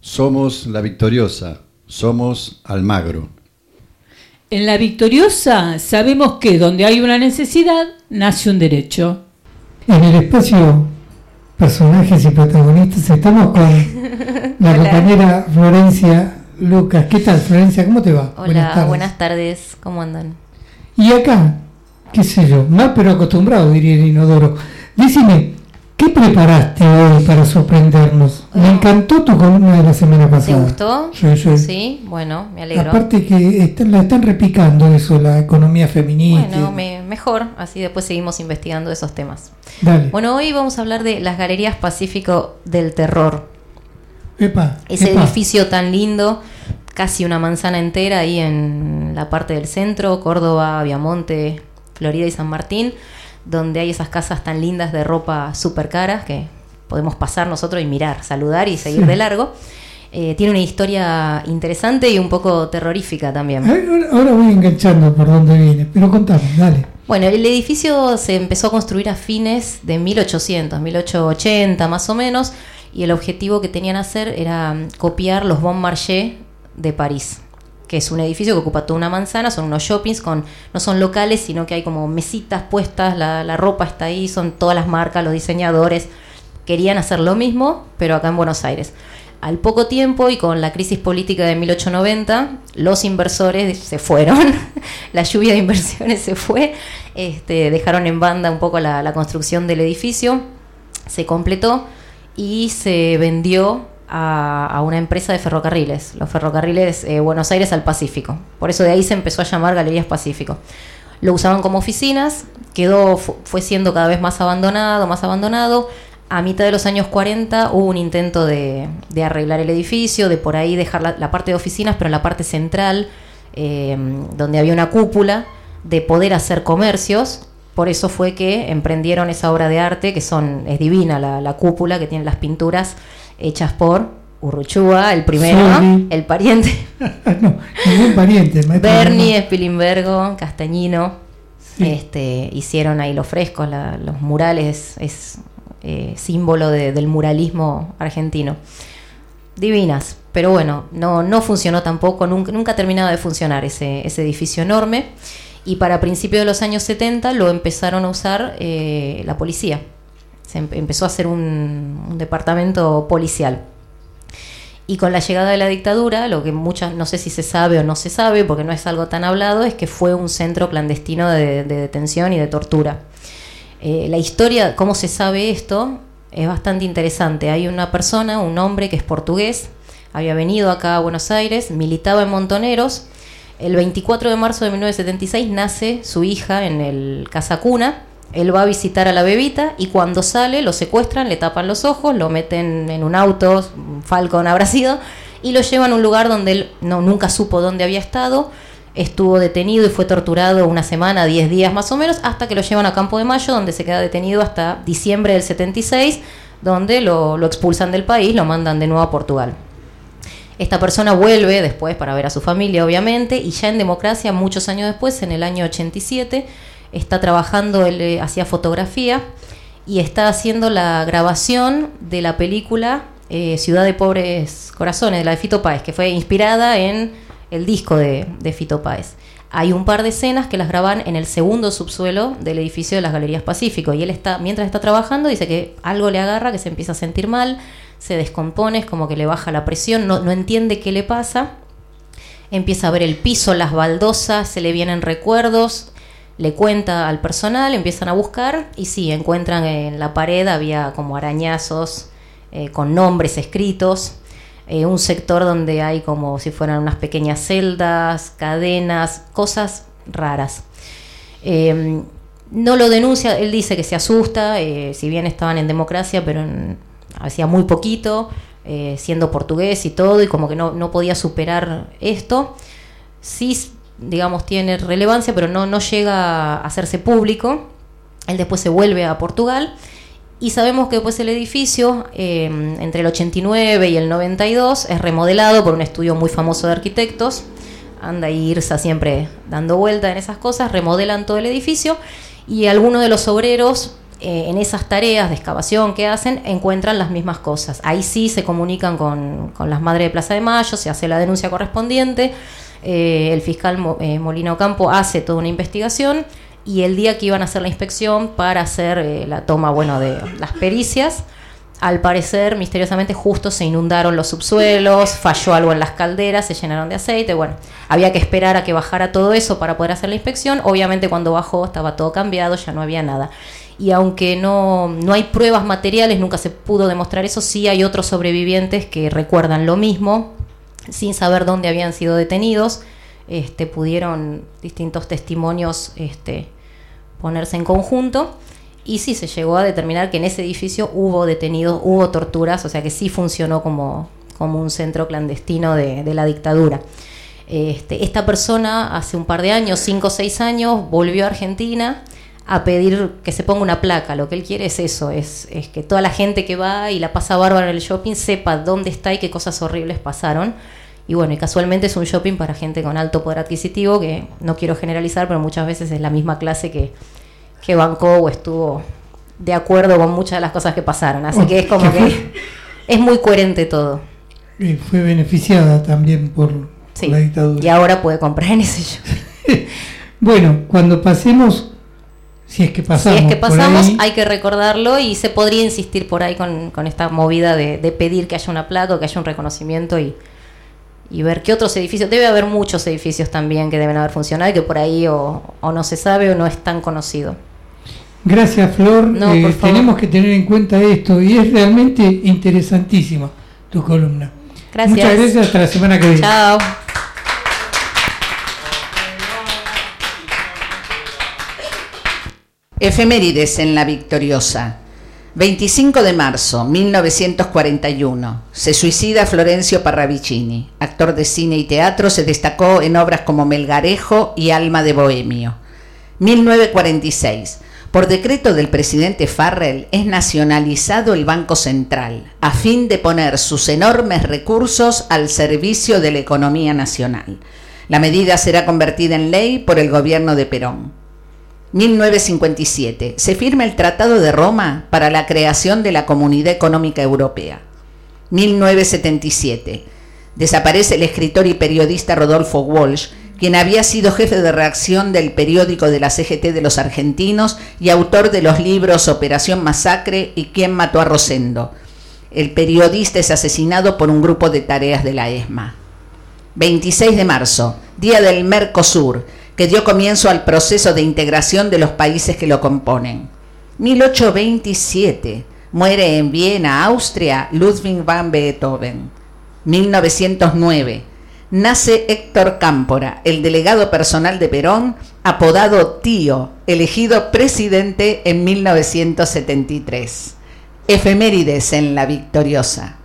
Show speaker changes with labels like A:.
A: Somos La Victoriosa, somos Almagro.
B: En La Victoriosa sabemos que donde hay una necesidad, nace un derecho.
C: En el espacio personajes y protagonistas estamos con la compañera Florencia Lucas. ¿Qué tal, Florencia? ¿Cómo te va?
D: Hola, buenas tardes. ¿Cómo andan?
C: Y acá, qué sé yo, mal pero acostumbrado, diría el inodoro. Decime, ¿qué preparaste hoy para sorprendernos? Me encantó tu columna de la semana pasada.
D: ¿Te gustó? Sí, bueno, me alegro.
C: Aparte que la están replicando eso, la economía feminista.
D: Bueno, mejor, así después seguimos investigando esos temas.
C: Dale.
D: Bueno, hoy vamos a hablar de las Galerías Pacífico del Terror.
C: Ese
D: edificio tan lindo, casi una manzana entera ahí en la parte del centro, Córdoba, Viamonte, Florida y San Martín, donde hay esas casas tan lindas de ropa súper caras que podemos pasar nosotros y mirar, saludar y seguir de largo. Tiene una historia interesante y un poco terrorífica también.
C: Ahora voy enganchando por dónde viene, pero contame, dale.
D: Bueno, el edificio se empezó a construir a fines de 1880 más o menos, y el objetivo que tenían hacer era copiar los Bon Marché de París, que es un edificio que ocupa toda una manzana, son unos shoppings, no son locales, sino que hay como mesitas puestas, la ropa está ahí, son todas las marcas, los diseñadores. Querían hacer lo mismo, pero acá en Buenos Aires. Al poco tiempo y con la crisis política de 1890, los inversores se fueron, la lluvia de inversiones se fue, dejaron en banda un poco la construcción del edificio, se completó y se vendió a una empresa de ferrocarriles, los ferrocarriles Buenos Aires al Pacífico. Por eso de ahí se empezó a llamar Galerías Pacífico. Lo usaban como oficinas, fue siendo cada vez más abandonado. A mitad de los años 40 hubo un intento de arreglar el edificio, de por ahí dejar la parte de oficinas, pero en la parte central, donde había una cúpula, de poder hacer comercios. Por eso fue que emprendieron esa obra de arte, que es divina la cúpula, que tiene las pinturas hechas por Urruchúa, el primero, ¿no? El pariente.
C: No, ningún pariente.
D: Berni, Spilimbergo, Castañino, sí. Hicieron ahí los frescos, los murales, es símbolo del muralismo argentino. Divinas, pero bueno, no funcionó tampoco, nunca terminaba de funcionar ese edificio enorme. Y para principios de los años 70 lo empezaron a usar la policía. Se empezó a hacer un departamento policial. Y con la llegada de la dictadura, lo que no sé si se sabe o no se sabe, porque no es algo tan hablado, es que fue un centro clandestino de detención y de tortura. La historia, cómo se sabe esto, es bastante interesante. Hay una persona, un hombre que es portugués, había venido acá a Buenos Aires, militaba en Montoneros. El 24 de marzo de 1976 nace su hija en el Casa Cuna. Él va a visitar a la bebita y cuando sale lo secuestran, le tapan los ojos, lo meten en un auto, un Falcon abrasido, y lo llevan a un lugar donde él nunca supo dónde había estado. Estuvo detenido y fue torturado una semana, 10 días más o menos, hasta que lo llevan a Campo de Mayo, donde se queda detenido hasta diciembre del 76, donde lo expulsan del país, lo mandan de nuevo a Portugal. Esta persona vuelve después para ver a su familia, obviamente, y ya en democracia, muchos años después, en el año 87, está trabajando, él hacía fotografía, y está haciendo la grabación de la película Ciudad de Pobres Corazones, de la de Fito Páez, que fue inspirada en el disco de Fito Páez. Hay un par de escenas que las graban en el segundo subsuelo del edificio de las Galerías Pacífico, y él mientras está trabajando, dice que algo le agarra, que se empieza a sentir mal, se descompone, es como que le baja la presión, no entiende qué le pasa, empieza a ver el piso, las baldosas, se le vienen recuerdos, le cuenta al personal, empiezan a buscar y sí, encuentran en la pared, había como arañazos con nombres escritos, un sector donde hay como si fueran unas pequeñas celdas, cadenas, cosas raras. No lo denuncia, él dice que se asusta, si bien estaban en democracia, pero hacía muy poquito, siendo portugués y todo, y como que no podía superar esto. Sí, digamos, tiene relevancia, pero no llega a hacerse público. Él después se vuelve a Portugal, y sabemos que después el edificio, entre el 89 y el 92, es remodelado por un estudio muy famoso de arquitectos. Anda ahí Irsa siempre dando vuelta en esas cosas, remodelan todo el edificio, y algunos de los obreros en esas tareas de excavación que hacen, encuentran las mismas cosas. Ahí sí se comunican con las madres de Plaza de Mayo, se hace la denuncia correspondiente, el fiscal Molina Ocampo hace toda una investigación, y el día que iban a hacer la inspección para hacer la toma, de las pericias, al parecer, misteriosamente, justo se inundaron los subsuelos, falló algo en las calderas, se llenaron de aceite. Bueno, había que esperar a que bajara todo eso para poder hacer la inspección. Obviamente, cuando bajó estaba todo cambiado, ya no había nada. Y aunque no hay pruebas materiales, nunca se pudo demostrar eso, sí hay otros sobrevivientes que recuerdan lo mismo, sin saber dónde habían sido detenidos. Pudieron distintos testimonios ponerse en conjunto. Y sí, se llegó a determinar que en ese edificio hubo detenidos, hubo torturas, o sea que sí funcionó como un centro clandestino de la dictadura. Esta persona hace un par de años, 5 o 6 años, volvió a Argentina a pedir que se ponga una placa. Lo que él quiere es eso, es que toda la gente que va y la pasa bárbaro en el shopping sepa dónde está y qué cosas horribles pasaron. Y bueno, y casualmente es un shopping para gente con alto poder adquisitivo, que no quiero generalizar, pero muchas veces es la misma clase que bancó o estuvo de acuerdo con muchas de las cosas que pasaron. Así que es como que es muy coherente todo.
C: Y fue beneficiada también por la dictadura.
D: Y ahora puede comprar en ese shopping.
C: Bueno, cuando pasemos, si es que pasamos,
D: hay que recordarlo, y se podría insistir por ahí con esta movida de pedir que haya una placa o que haya un reconocimiento, y ver qué otros edificios. Debe haber muchos edificios también que deben haber funcionado y que por ahí o no se sabe o no es tan conocido.
C: Gracias, Flor. Tenemos que tener en cuenta esto, y es realmente interesantísima tu columna.
D: Gracias.
C: Muchas gracias, hasta la semana que viene.
D: Chao.
E: Efemérides en La Victoriosa. 25 de marzo, 1941. Se suicida Florencio Parravicini. Actor de cine y teatro, se destacó en obras como Melgarejo y Alma de Bohemio. 1946. Por decreto del presidente Farrell, es nacionalizado el Banco Central, a fin de poner sus enormes recursos al servicio de la economía nacional. La medida será convertida en ley por el gobierno de Perón. 1957. Se firma el Tratado de Roma para la creación de la Comunidad Económica Europea. 1977. Desaparece el escritor y periodista Rodolfo Walsh, quien había sido jefe de redacción del periódico de la CGT de los argentinos y autor de los libros Operación Masacre y ¿Quién mató a Rosendo? El periodista es asesinado por un grupo de tareas de la ESMA. 26 de marzo, Día del Mercosur, que dio comienzo al proceso de integración de los países que lo componen. 1827, muere en Viena, Austria, Ludwig van Beethoven. 1909, nace Héctor Cámpora, el delegado personal de Perón, apodado Tío, elegido presidente en 1973. Efemérides en La Victoriosa.